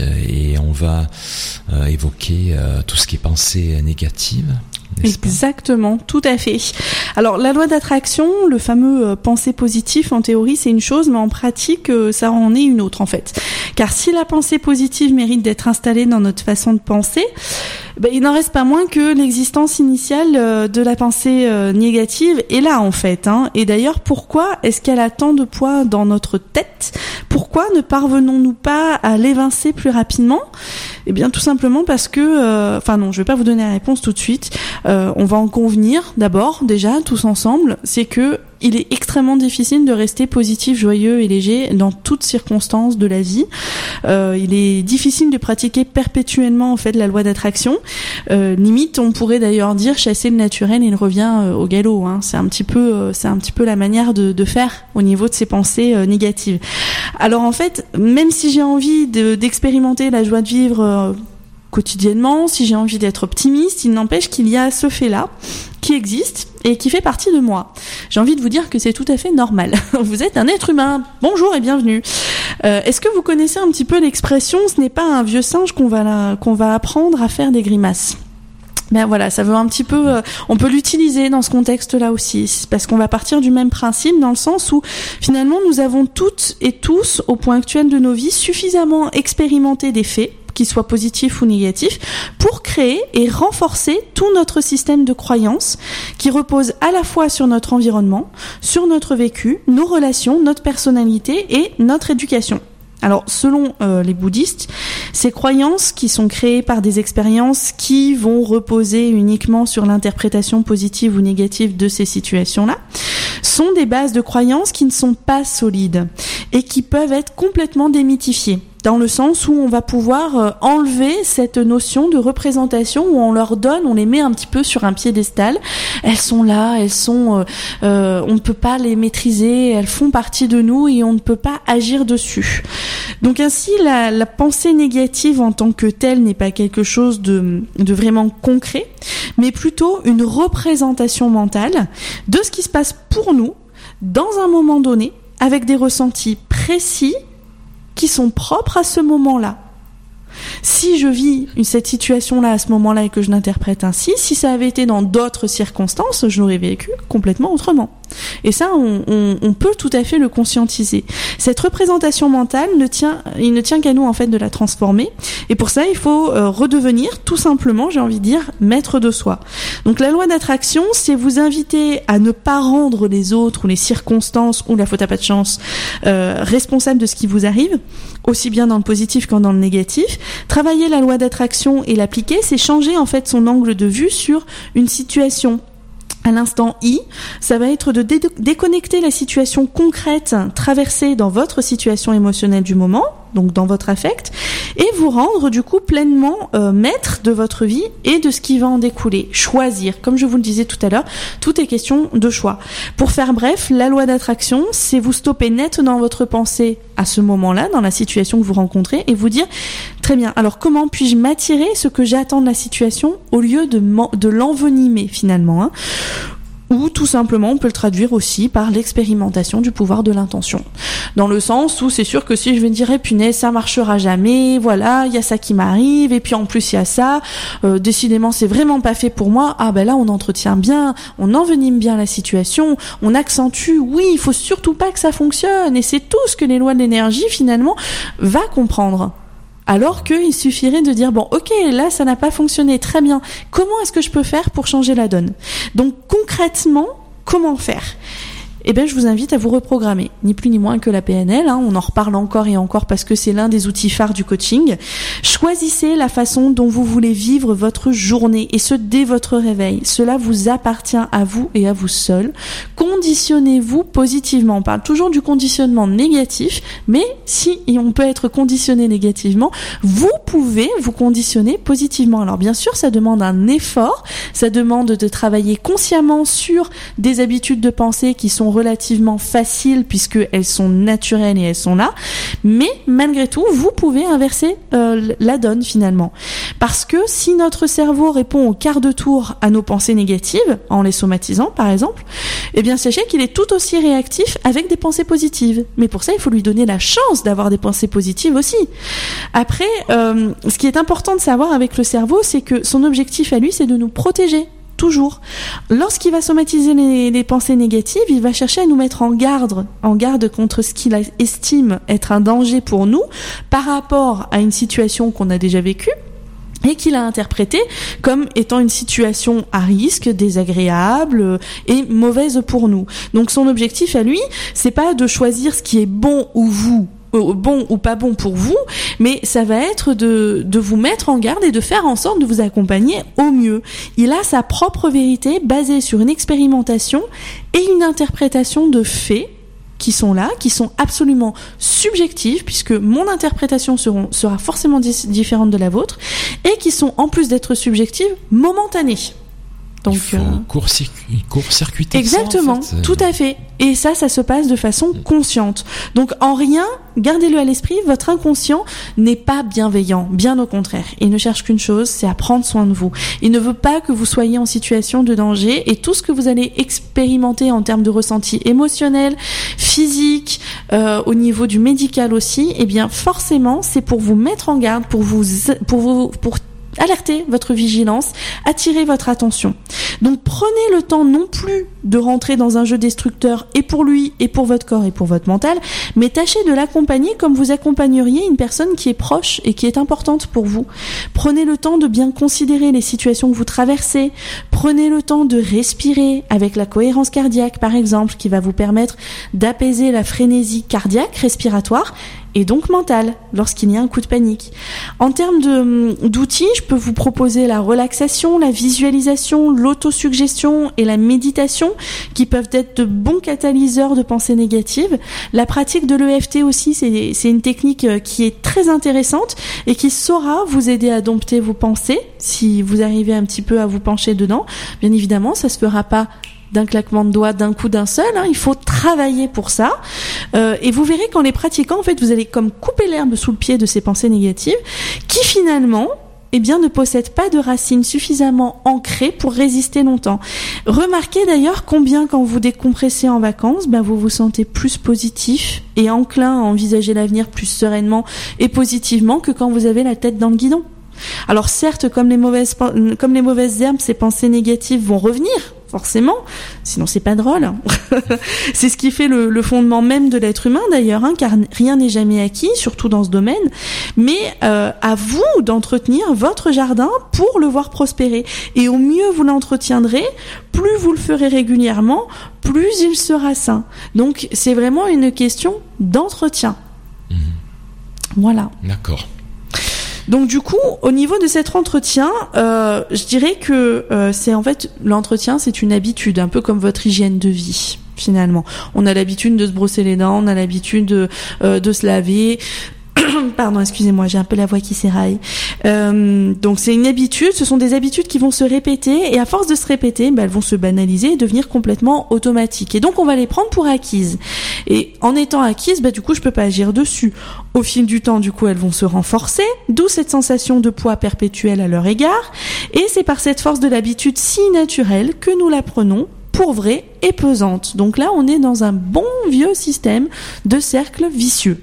et on va euh, évoquer euh, tout ce qui est pensée négative. Exactement, tout à fait. Alors la loi d'attraction, le fameux euh, pensée positive, en théorie c'est une chose, mais en pratique euh, ça en est une autre en fait. Car si la pensée positive mérite d'être installée dans notre façon de penser, ben, il n'en reste pas moins que l'existence initiale euh, de la pensée euh, négative est là en fait. Hein. Et d'ailleurs, pourquoi est-ce qu'elle a tant de poids dans notre tête ? Pourquoi ne parvenons-nous pas à l'évincer plus rapidement ? Eh bien, tout simplement parce que, euh, enfin non, je vais pas vous donner la réponse tout de suite. Euh, on va en convenir d'abord, déjà, tous ensemble. C'est que il est extrêmement difficile de rester positif, joyeux et léger dans toutes circonstances de la vie. Euh, il est difficile de pratiquer perpétuellement en fait la loi d'attraction. Euh, limite, on pourrait d'ailleurs dire chasser le naturel, il revient euh, au galop. Hein. C'est un petit peu, euh, c'est un petit peu la manière de, de faire au niveau de ces pensées euh, négatives. Alors en fait, même si j'ai envie de, d'expérimenter la joie de vivre euh, quotidiennement, si j'ai envie d'être optimiste, il n'empêche qu'il y a ce fait-là qui existe et qui fait partie de moi. J'ai envie de vous dire que c'est tout à fait normal. Vous êtes un être humain. Bonjour et bienvenue. Euh, est-ce que vous connaissez un petit peu l'expression « ce n'est pas un vieux singe qu'on va, la, qu'on va apprendre à faire des grimaces ». Ben voilà, ça veut un petit peu, euh, on peut l'utiliser dans ce contexte-là aussi, parce qu'on va partir du même principe dans le sens où finalement nous avons toutes et tous au point actuel de nos vies suffisamment expérimenté des faits, qu'ils soient positifs ou négatifs, pour créer et renforcer tout notre système de croyances qui repose à la fois sur notre environnement, sur notre vécu, nos relations, notre personnalité et notre éducation. Alors, selon euh, les bouddhistes, ces croyances qui sont créées par des expériences qui vont reposer uniquement sur l'interprétation positive ou négative de ces situations-là, sont des bases de croyances qui ne sont pas solides et qui peuvent être complètement démythifiées, dans le sens où on va pouvoir euh, enlever cette notion de représentation où on leur donne, on les met un petit peu sur un piédestal. Elles sont là, elles sont, euh, euh, on ne peut pas les maîtriser, elles font partie de nous et on ne peut pas agir dessus. Donc ainsi, la, la pensée négative en tant que telle n'est pas quelque chose de, de vraiment concret, mais plutôt une représentation mentale de ce qui se passe pour nous dans un moment donné, avec des ressentis précis qui sont propres à ce moment-là. Si je vis cette situation-là à ce moment-là et que je l'interprète ainsi, si ça avait été dans d'autres circonstances, je l'aurais vécu complètement autrement. Et ça, on, on, on peut tout à fait le conscientiser. Cette représentation mentale, ne tient, il ne tient qu'à nous en fait de la transformer. Et pour ça, il faut euh, redevenir tout simplement, j'ai envie de dire, maître de soi. Donc la loi d'attraction, c'est vous inviter à ne pas rendre les autres ou les circonstances ou la faute à pas de chance euh, responsables de ce qui vous arrive, aussi bien dans le positif qu'en dans le négatif. Travailler la loi d'attraction et l'appliquer, c'est changer en fait son angle de vue sur une situation. À l'instant I, ça va être de dé- déconnecter la situation concrète traversée dans votre situation émotionnelle du moment, donc dans votre affect, et vous rendre du coup pleinement euh, maître de votre vie et de ce qui va en découler. Choisir, comme je vous le disais tout à l'heure, tout est question de choix. Pour faire bref, la loi d'attraction, c'est vous stopper net dans votre pensée à ce moment-là, dans la situation que vous rencontrez, et vous dire, très bien, alors comment puis-je m'attirer ce que j'attends de la situation au lieu de, de l'envenimer finalement, hein. Ou tout simplement, on peut le traduire aussi par l'expérimentation du pouvoir de l'intention. Dans le sens où c'est sûr que si je vais dire, eh, punaise, ça marchera jamais, voilà, il y a ça qui m'arrive, et puis en plus il y a ça, euh, décidément c'est vraiment pas fait pour moi, ah ben là on entretient bien, on envenime bien la situation, on accentue, oui, il faut surtout pas que ça fonctionne, et c'est tout ce que les lois de l'énergie finalement va comprendre. Alors qu'il suffirait de dire, bon, ok, là, ça n'a pas fonctionné, très bien. Comment est-ce que je peux faire pour changer la donne ? Donc, concrètement, comment faire ? Eh bien, je vous invite à vous reprogrammer, ni plus ni moins que la P N L, hein, on en reparle encore et encore parce que c'est l'un des outils phares du coaching. Choisissez la façon dont vous voulez vivre votre journée, et ce, dès votre réveil. Cela vous appartient à vous et à vous seul. Conditionnez-vous positivement. On parle toujours du conditionnement négatif, mais si on peut être conditionné négativement, vous pouvez vous conditionner positivement. Alors bien sûr, ça demande un effort, ça demande de travailler consciemment sur des habitudes de pensée qui sont relativement faciles puisqu'elles sont naturelles et elles sont là, mais malgré tout, vous pouvez inverser euh, la donne finalement. Parce que si notre cerveau répond au quart de tour à nos pensées négatives, en les somatisant par exemple, eh bien sachez qu'il est tout aussi réactif avec des pensées positives. Mais pour ça, il faut lui donner la chance d'avoir des pensées positives aussi. Après, euh, ce qui est important de savoir avec le cerveau, c'est que son objectif à lui, c'est de nous protéger. Toujours. Lorsqu'il va somatiser les, les pensées négatives, il va chercher à nous mettre en garde, en garde contre ce qu'il estime être un danger pour nous par rapport à une situation qu'on a déjà vécue et qu'il a interprétée comme étant une situation à risque, désagréable et mauvaise pour nous. Donc son objectif à lui, c'est pas de choisir ce qui est bon ou vous, bon ou pas bon pour vous, mais ça va être de, de vous mettre en garde et de faire en sorte de vous accompagner au mieux. Il a sa propre vérité basée sur une expérimentation et une interprétation de faits qui sont là, qui sont absolument subjectives, puisque mon interprétation seront, sera forcément dis- différente de la vôtre, et qui sont, en plus d'être subjectives, momentanées. Donc, il faut euh... court-circuiter. court-circuiter Exactement, ça, en fait. tout à fait. Et ça, ça se passe de façon consciente. Donc, en rien, gardez-le à l'esprit, votre inconscient n'est pas bienveillant, bien au contraire. Il ne cherche qu'une chose, c'est à prendre soin de vous. Il ne veut pas que vous soyez en situation de danger, et tout ce que vous allez expérimenter en termes de ressenti émotionnel, physique, euh, au niveau du médical aussi, eh bien, forcément, c'est pour vous mettre en garde, pour vous, pour vous, pour alerter votre vigilance, attirer votre attention. Donc prenez le temps non plus de rentrer dans un jeu destructeur et pour lui, et pour votre corps, et pour votre mental, mais tâchez de l'accompagner comme vous accompagneriez une personne qui est proche et qui est importante pour vous. Prenez le temps de bien considérer les situations que vous traversez. Prenez le temps de respirer avec la cohérence cardiaque, par exemple, qui va vous permettre d'apaiser la frénésie cardiaque, respiratoire, et donc mentale, lorsqu'il y a un coup de panique. En termes de, d'outils, je peux vous proposer la relaxation, la visualisation, l'autosuggestion et la méditation, qui peuvent être de bons catalyseurs de pensées négatives. La pratique de l'E F T aussi, c'est, c'est une technique qui est très intéressante et qui saura vous aider à dompter vos pensées, si vous arrivez un petit peu à vous pencher dedans. Bien évidemment, ça se fera pas d'un claquement de doigts, d'un coup, d'un seul, hein, il faut travailler pour ça. Euh, et vous verrez qu'en les pratiquant, en fait, vous allez comme couper l'herbe sous le pied de ces pensées négatives, qui finalement, eh bien, ne possèdent pas de racines suffisamment ancrées pour résister longtemps. Remarquez d'ailleurs combien, quand vous décompressez en vacances, ben, vous vous sentez plus positif et enclin à envisager l'avenir plus sereinement et positivement que quand vous avez la tête dans le guidon. Alors certes, comme les mauvaises, comme les mauvaises herbes, ces pensées négatives vont revenir, forcément, sinon c'est pas drôle. C'est ce qui fait le, le fondement même de l'être humain d'ailleurs, hein, car rien n'est jamais acquis, surtout dans ce domaine, mais euh, à vous d'entretenir votre jardin pour le voir prospérer. Et au mieux vous l'entretiendrez, plus vous le ferez régulièrement, plus il sera sain. Donc c'est vraiment une question d'entretien. Mmh. Voilà. D'accord. Donc du coup, au niveau de cet entretien, euh, je dirais que euh, c'est en fait l'entretien, c'est une habitude, un peu comme votre hygiène de vie. Finalement, on a l'habitude de se brosser les dents, on a l'habitude de, euh, de se laver. Pardon, excusez-moi, j'ai un peu la voix qui s'éraille. Euh, donc c'est une habitude, ce sont des habitudes qui vont se répéter et à force de se répéter, bah, elles vont se banaliser et devenir complètement automatiques. Et donc on va les prendre pour acquises. Et en étant acquises, bah, du coup je peux pas agir dessus. Au fil du temps, du coup, elles vont se renforcer, d'où cette sensation de poids perpétuel à leur égard. Et c'est par cette force de l'habitude si naturelle que nous la prenons pour vraie et pesante. Donc là, on est dans un bon vieux système de cercle vicieux.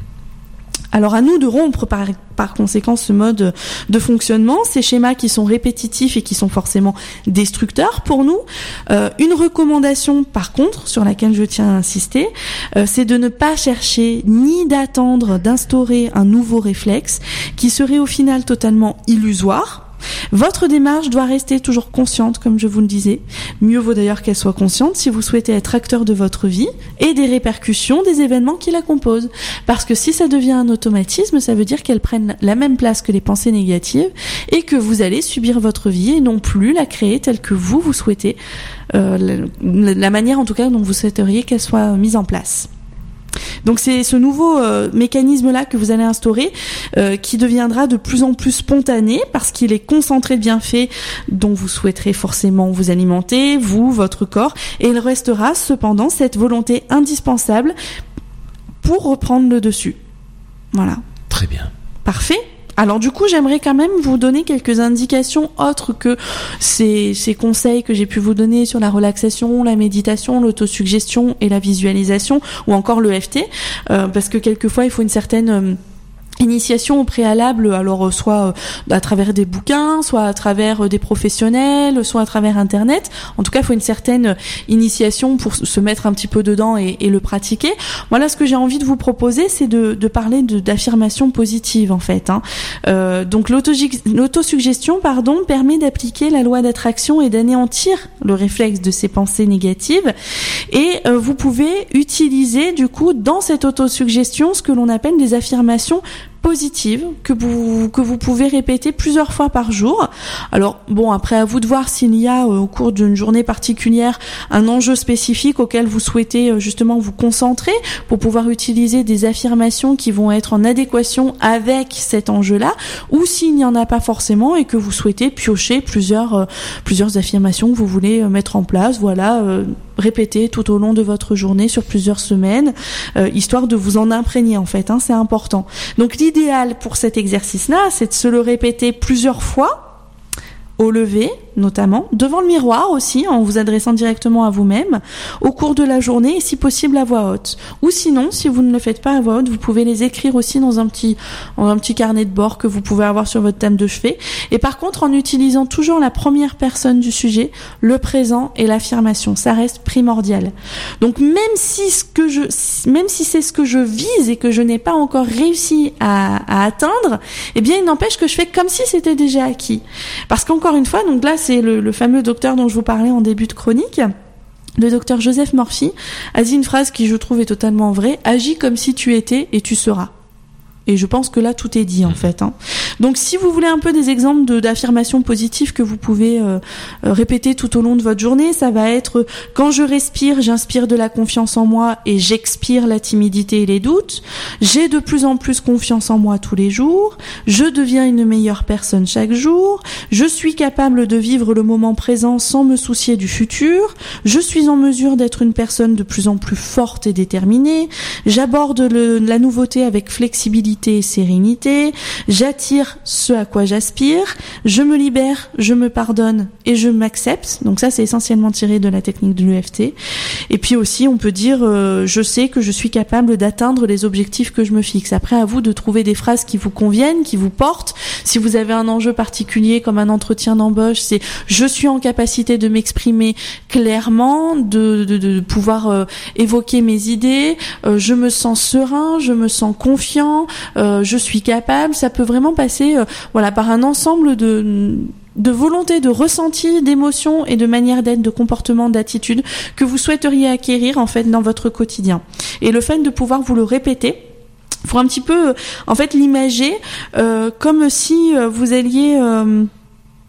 Alors à nous de rompre par, par conséquent ce mode de fonctionnement, ces schémas qui sont répétitifs et qui sont forcément destructeurs pour nous. Euh, une recommandation par contre, sur laquelle je tiens à insister, euh, c'est de ne pas chercher ni d'attendre d'instaurer un nouveau réflexe qui serait au final totalement illusoire. Votre démarche doit rester toujours consciente, comme je vous le disais. Mieux vaut d'ailleurs qu'elle soit consciente si vous souhaitez être acteur de votre vie et des répercussions des événements qui la composent. Parce que si ça devient un automatisme, ça veut dire qu'elles prennent la même place que les pensées négatives et que vous allez subir votre vie et non plus la créer telle que vous, vous souhaitez, euh, la, la manière en tout cas dont vous souhaiteriez qu'elle soit mise en place. Donc c'est ce nouveau euh, mécanisme-là que vous allez instaurer euh, qui deviendra de plus en plus spontané parce qu'il est concentré de bienfaits dont vous souhaiterez forcément vous alimenter, vous, votre corps, et il restera cependant cette volonté indispensable pour reprendre le dessus. Voilà. Très bien. Parfait. Alors du coup, j'aimerais quand même vous donner quelques indications autres que ces, ces conseils que j'ai pu vous donner sur la relaxation, la méditation, l'autosuggestion et la visualisation, ou encore l'E F T, euh, parce que quelquefois, il faut une certaine... Euh, initiation au préalable, alors soit à travers des bouquins, soit à travers des professionnels, soit à travers Internet. En tout cas, il faut une certaine initiation pour se mettre un petit peu dedans et, et le pratiquer. Voilà, ce que j'ai envie de vous proposer, c'est de, de parler de, d'affirmations positives, en fait. Hein. Euh, donc, l'autosuggestion, pardon, permet d'appliquer la loi d'attraction et d'anéantir le réflexe de ces pensées négatives. Et euh, vous pouvez utiliser, du coup, dans cette autosuggestion, ce que l'on appelle des affirmations positive que vous que vous pouvez répéter plusieurs fois par jour. Alors bon, après à vous de voir s'il y a euh, au cours d'une journée particulière un enjeu spécifique auquel vous souhaitez euh, justement vous concentrer pour pouvoir utiliser des affirmations qui vont être en adéquation avec cet enjeu-là, ou s'il n'y en a pas forcément et que vous souhaitez piocher plusieurs euh, plusieurs affirmations que vous voulez euh, mettre en place, voilà, euh, répéter tout au long de votre journée sur plusieurs semaines, euh, histoire de vous en imprégner en fait, hein, c'est important. Donc l'idéal pour cet exercice-là, c'est de se le répéter plusieurs fois, au lever notamment, devant le miroir aussi, en vous adressant directement à vous-même, au cours de la journée et si possible à voix haute. Ou sinon, si vous ne le faites pas à voix haute, vous pouvez les écrire aussi dans un petit, dans un petit carnet de bord que vous pouvez avoir sur votre table de chevet. Et par contre, en utilisant toujours la première personne du sujet, le présent et l'affirmation, ça reste primordial. Donc même si ce que je, même si c'est ce que je vise et que je n'ai pas encore réussi à, à atteindre, eh bien il n'empêche que je fais comme si c'était déjà acquis. Parce qu'encore une fois, donc là c'est le, le fameux docteur dont je vous parlais en début de chronique. Le docteur Joseph Murphy a dit une phrase qui je trouve est totalement vraie: agis comme si tu étais et tu seras. Et je pense que là, tout est dit, en fait. Hein. Donc, si vous voulez un peu des exemples de, d'affirmations positives que vous pouvez euh, répéter tout au long de votre journée, ça va être « Quand je respire, j'inspire de la confiance en moi et j'expire la timidité et les doutes. J'ai de plus en plus confiance en moi tous les jours. Je deviens une meilleure personne chaque jour. Je suis capable de vivre le moment présent sans me soucier du futur. Je suis en mesure d'être une personne de plus en plus forte et déterminée. J'aborde le, la nouveauté avec flexibilité et sérénité, j'attire ce à quoi j'aspire, je me libère, je me pardonne et je m'accepte. Donc ça, c'est essentiellement tiré de la technique de l'E F T. Et puis aussi, on peut dire, euh, je sais que je suis capable d'atteindre les objectifs que je me fixe. Après, à vous de trouver des phrases qui vous conviennent, qui vous portent. Si vous avez un enjeu particulier comme un entretien d'embauche, c'est je suis en capacité de m'exprimer clairement, de, de, de pouvoir euh, évoquer mes idées, euh, je me sens serein, je me sens confiant, Euh, je suis capable. Ça peut vraiment passer euh, voilà, par un ensemble de, de volonté, de ressenti, d'émotions et de manière d'être, de comportement, d'attitude que vous souhaiteriez acquérir en fait dans votre quotidien. Et le fait de pouvoir vous le répéter, faut un petit peu en fait l'imager euh, comme si euh, vous alliez euh,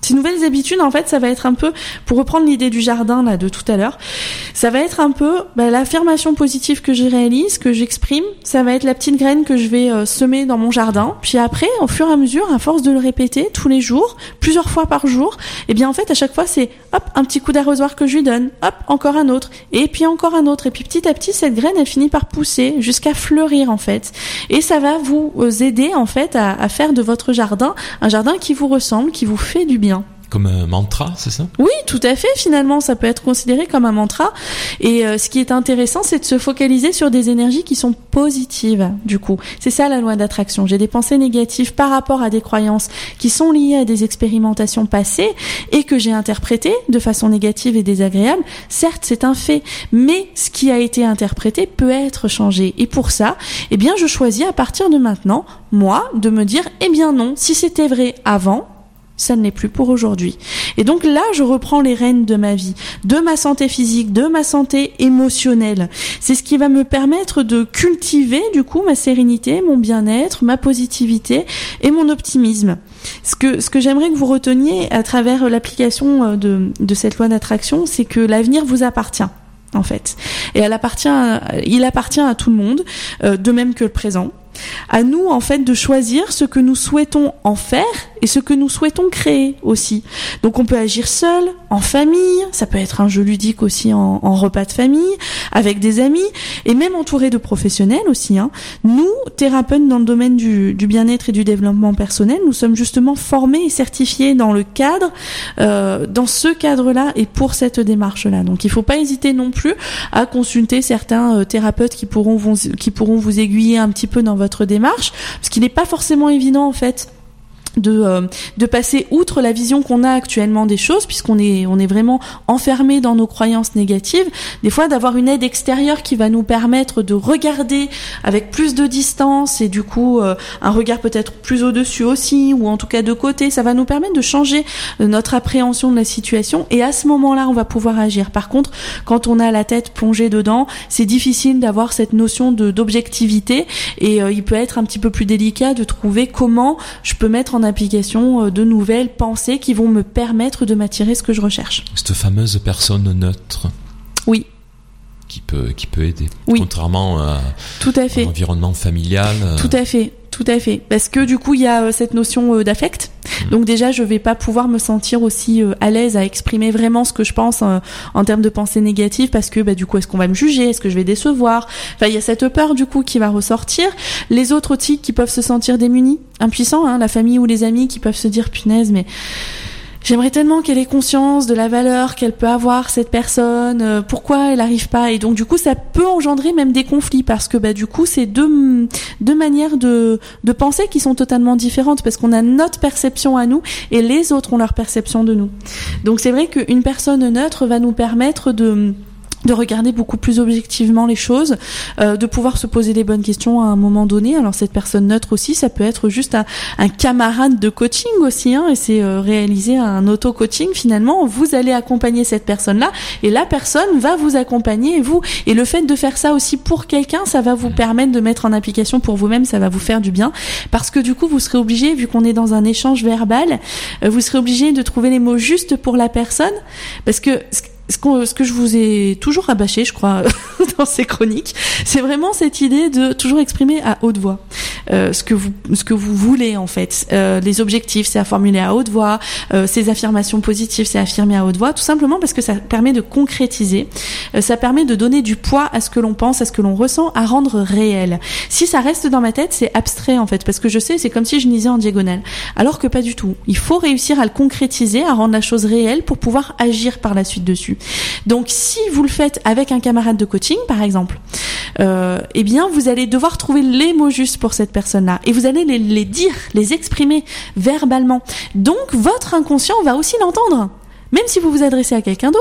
Ces nouvelles habitudes, en fait, ça va être un peu, pour reprendre l'idée du jardin là de tout à l'heure, ça va être un peu bah, l'affirmation positive que je réalise, que j'exprime, ça va être la petite graine que je vais euh, semer dans mon jardin. Puis après, au fur et à mesure, à force de le répéter tous les jours, plusieurs fois par jour, et bien en fait, à chaque fois, c'est hop, un petit coup d'arrosoir que je lui donne, hop, encore un autre, et puis encore un autre. Et puis petit à petit, cette graine, elle finit par pousser jusqu'à fleurir en fait. Et ça va vous aider en fait à, à faire de votre jardin un jardin qui vous ressemble, qui vous fait du bien. Comme un mantra, c'est ça ? Oui, tout à fait. Finalement, ça peut être considéré comme un mantra. Et euh, ce qui est intéressant, c'est de se focaliser sur des énergies qui sont positives, du coup. C'est ça la loi d'attraction. J'ai des pensées négatives par rapport à des croyances qui sont liées à des expérimentations passées et que j'ai interprétées de façon négative et désagréable. Certes, c'est un fait, mais ce qui a été interprété peut être changé. Et pour ça, eh bien, je choisis à partir de maintenant, moi, de me dire, eh bien non, si c'était vrai avant, ça ne l'est plus pour aujourd'hui. Et donc là, je reprends les rênes de ma vie, de ma santé physique, de ma santé émotionnelle. C'est ce qui va me permettre de cultiver, du coup, ma sérénité, mon bien-être, ma positivité et mon optimisme. Ce que, ce que j'aimerais que vous reteniez à travers l'application de, de cette loi d'attraction, c'est que l'avenir vous appartient, en fait. Et elle appartient à, il appartient à tout le monde, euh, de même que le présent. À nous, en fait, de choisir ce que nous souhaitons en faire et ce que nous souhaitons créer aussi. Donc, on peut agir seul, en famille, ça peut être un jeu ludique aussi en, en repas de famille, avec des amis, et même entouré de professionnels aussi. Hein. Nous, thérapeutes dans le domaine du, du bien-être et du développement personnel, nous sommes justement formés et certifiés dans le cadre, euh, dans ce cadre-là et pour cette démarche-là. Donc, il ne faut pas hésiter non plus à consulter certains euh, thérapeutes qui pourront vous, qui pourront vous aiguiller un petit peu dans votre votre démarche, parce qu'il n'est pas forcément évident en fait de euh, de passer outre la vision qu'on a actuellement des choses, puisqu'on est on est vraiment enfermé dans nos croyances négatives. Des fois, d'avoir une aide extérieure qui va nous permettre de regarder avec plus de distance et du coup euh, un regard peut-être plus au-dessus aussi, ou en tout cas de côté, ça va nous permettre de changer notre appréhension de la situation, et à ce moment-là, on va pouvoir agir. Par contre, quand on a la tête plongée dedans, c'est difficile d'avoir cette notion de d'objectivité, et euh, il peut être un petit peu plus délicat de trouver comment je peux mettre en application de nouvelles pensées qui vont me permettre de m'attirer ce que je recherche. Cette fameuse personne neutre. Oui. Qui peut, qui peut aider. Oui. Contrairement à, tout à fait. à l'environnement familial. Tout à fait. Tout à fait. Parce que du coup, il y a euh, cette notion euh, d'affect. Mmh. Donc déjà, je vais pas pouvoir me sentir aussi euh, à l'aise à exprimer vraiment ce que je pense euh, en termes de pensée négative, parce que bah, du coup, est-ce qu'on va me juger? Est-ce que je vais décevoir? Enfin, il y a cette peur du coup qui va ressortir. Les autres aussi qui peuvent se sentir démunis, impuissants, hein, la famille ou les amis qui peuvent se dire punaise, mais j'aimerais tellement qu'elle ait conscience de la valeur qu'elle peut avoir, cette personne, euh, pourquoi elle n'arrive pas. Et donc du coup, ça peut engendrer même des conflits, parce que bah du coup, c'est deux deux manières de de penser qui sont totalement différentes, parce qu'on a notre perception à nous et les autres ont leur perception de nous. Donc c'est vrai qu'une personne neutre va nous permettre de de regarder beaucoup plus objectivement les choses, euh, de pouvoir se poser les bonnes questions à un moment donné. Alors cette personne neutre aussi, ça peut être juste un, un camarade de coaching aussi, hein, et c'est euh, réaliser un auto-coaching finalement. Vous allez accompagner cette personne-là, et la personne va vous accompagner, vous. Et le fait de faire ça aussi pour quelqu'un, ça va vous permettre de mettre en application pour vous-même, ça va vous faire du bien, parce que du coup, vous serez obligé, vu qu'on est dans un échange verbal, euh, vous serez obligé de trouver les mots justes pour la personne, parce que Ce, qu'on, ce que je vous ai toujours rabâché, je crois, dans ces chroniques, c'est vraiment cette idée de toujours exprimer à haute voix euh, ce que vous ce que vous voulez en fait. Euh, les objectifs, c'est à formuler à haute voix. Euh, ces affirmations positives, c'est à affirmer à haute voix, tout simplement parce que ça permet de concrétiser, euh, ça permet de donner du poids à ce que l'on pense, à ce que l'on ressent, à rendre réel. Si ça reste dans ma tête, c'est abstrait en fait, parce que je sais, c'est comme si je lisais en diagonale. Alors que pas du tout. Il faut réussir à le concrétiser, à rendre la chose réelle pour pouvoir agir par la suite dessus. Donc si vous le faites avec un camarade de coaching par exemple, euh, eh bien vous allez devoir trouver les mots justes pour cette personne-là, et vous allez les, les dire, les exprimer verbalement. Donc votre inconscient va aussi l'entendre, même si vous vous adressez à quelqu'un d'autre.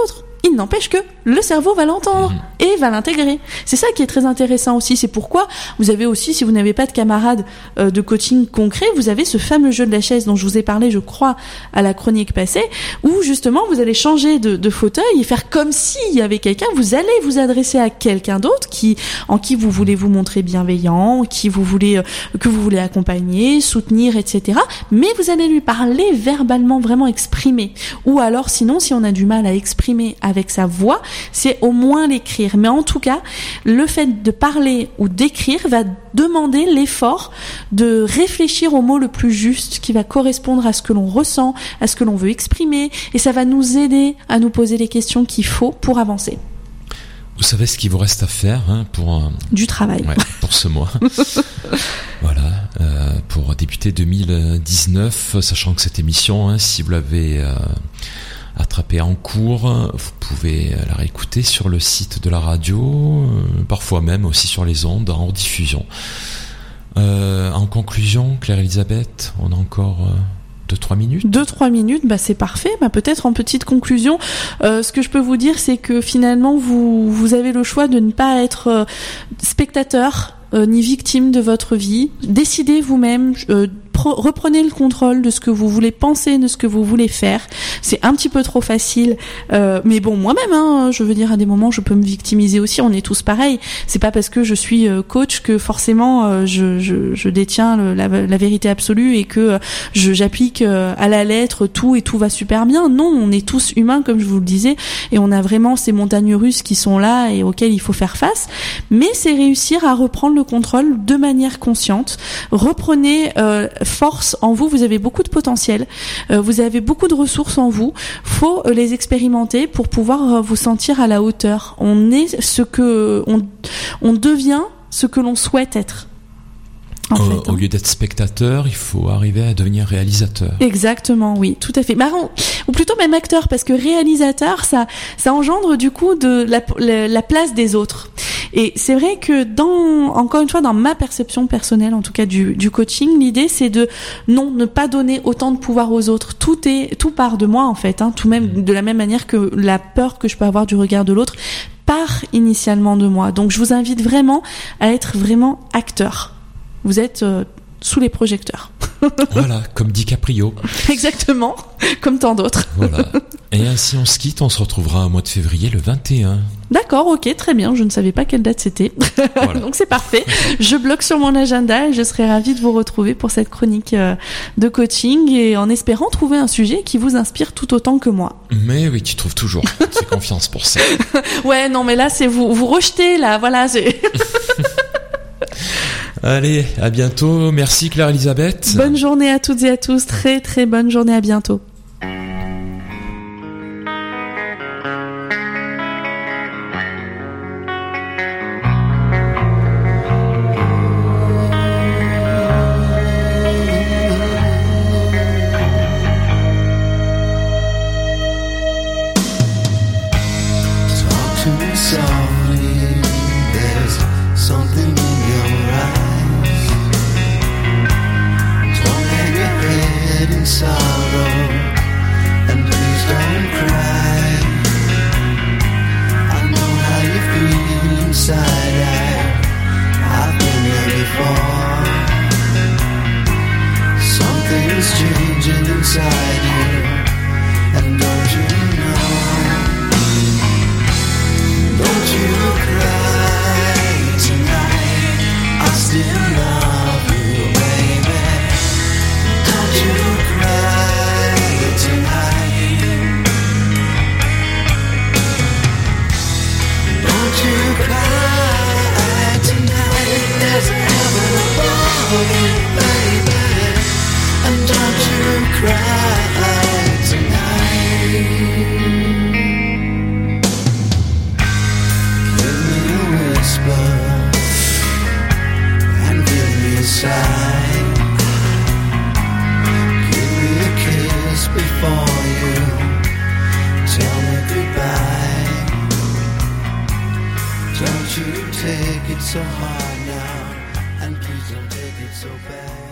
Il n'empêche que le cerveau va l'entendre mmh. et va l'intégrer. C'est ça qui est très intéressant aussi. C'est pourquoi vous avez aussi, si vous n'avez pas de camarades euh, de coaching concret, vous avez ce fameux jeu de la chaise dont je vous ai parlé, je crois, à la chronique passée, où justement vous allez changer de, de fauteuil et faire comme s'il y avait quelqu'un. Vous allez vous adresser à quelqu'un d'autre qui, en qui vous voulez vous montrer bienveillant, qui vous voulez, euh, que vous voulez accompagner, soutenir, et cetera. Mais vous allez lui parler verbalement, vraiment exprimer. Ou alors, sinon, si on a du mal à exprimer avec sa voix, c'est au moins l'écrire. Mais en tout cas, le fait de parler ou d'écrire va demander l'effort de réfléchir au mot le plus juste qui va correspondre à ce que l'on ressent, à ce que l'on veut exprimer, et ça va nous aider à nous poser les questions qu'il faut pour avancer. Vous savez ce qu'il vous reste à faire hein, pour un... du travail ouais, pour ce mois. Voilà, euh, pour débuter deux mille dix-neuf, sachant que cette émission, hein, si vous l'avez euh, attrapée en cours, vous pouvez la réécouter sur le site de la radio, euh, parfois même aussi sur les ondes en rediffusion. Euh, en conclusion, Claire-Elisabeth, on a encore euh, deux trois minutes. deux trois minutes, bah c'est parfait. Bah peut-être en petite conclusion, euh, ce que je peux vous dire, c'est que finalement vous vous avez le choix de ne pas être euh, spectateur euh, ni victime de votre vie. Décidez vous-même. Euh, Reprenez le contrôle de ce que vous voulez penser, de ce que vous voulez faire. C'est un petit peu trop facile, euh, mais bon, moi-même, hein, je veux dire, à des moments, je peux me victimiser aussi. On est tous pareils. C'est pas parce que je suis euh, coach que forcément euh, je, je, je détiens le, la, la vérité absolue et que euh, je, j'applique euh, à la lettre tout et tout va super bien. Non, on est tous humains, comme je vous le disais, et on a vraiment ces montagnes russes qui sont là et auxquelles il faut faire face. Mais c'est réussir à reprendre le contrôle de manière consciente. Reprenez euh, force en vous, vous avez beaucoup de potentiel, euh, vous avez beaucoup de ressources en vous, faut euh, les expérimenter pour pouvoir euh, vous sentir à la hauteur. On est ce que on, on devient ce que l'on souhaite être. En au, fait, hein. Au lieu d'être spectateur, il faut arriver à devenir réalisateur. Exactement, oui, tout à fait. Marrant, ou plutôt même acteur, parce que réalisateur, ça, ça engendre du coup de la, la, la place des autres. Et c'est vrai que dans, encore une fois, dans ma perception personnelle, en tout cas du, du coaching, l'idée c'est de non, ne pas donner autant de pouvoir aux autres. Tout est, tout part de moi en fait, hein, tout même de la même manière que la peur que je peux avoir du regard de l'autre part initialement de moi. Donc je vous invite vraiment à être vraiment acteur. Vous êtes euh, sous les projecteurs. Voilà, comme DiCaprio. Exactement, comme tant d'autres. Voilà. Et ainsi on se quitte, on se retrouvera au mois de février le vingt et un. D'accord, ok, très bien, je ne savais pas quelle date c'était. Voilà. Donc c'est parfait. Je bloque sur mon agenda et je serai ravie de vous retrouver pour cette chronique de coaching et en espérant trouver un sujet qui vous inspire tout autant que moi. Mais oui, tu trouves toujours. Fais confiance pour ça. Ouais, non, mais là, c'est vous, vous rejetez, là, voilà, c'est... Allez, à bientôt. Merci Claire-Elisabeth. Bonne journée à toutes et à tous. Très très bonne journée. À bientôt. Don't you take it so hard now, and please don't take it so bad.